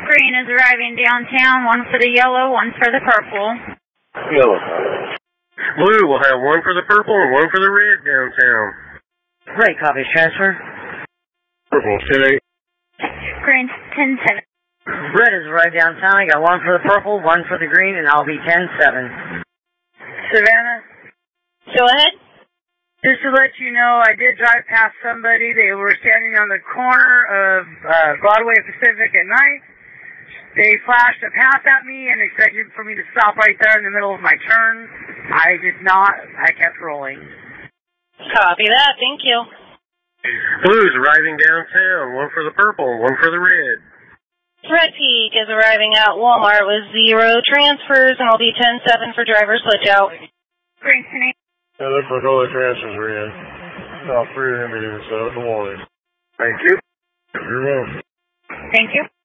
Green is arriving downtown, one for the yellow, one for the purple. Yellow. Blue will have one for the purple and one for the red downtown. Great, copies transfer. Purple, 10-8. Green, 10-7. Red has arrived downtown. I got one for the purple, one for the green, and I'll be 10-7. Savannah? Go ahead. Just to let you know, I did drive past somebody. They were standing on the corner of Broadway and Pacific at night. They flashed a pass at me and expected for me to stop right there in the middle of my turn. I did not. I kept rolling. Copy that. Thank you. Blue is arriving downtown, one for the purple, one for the red. Red Peak is arriving at Walmart with 0 transfers, and I'll be 10-7 for driver switch out. Green, 10-8. Yeah, look for all the transfers are in. All 3 of them are in, so good morning. Thank you. You're welcome. Thank you.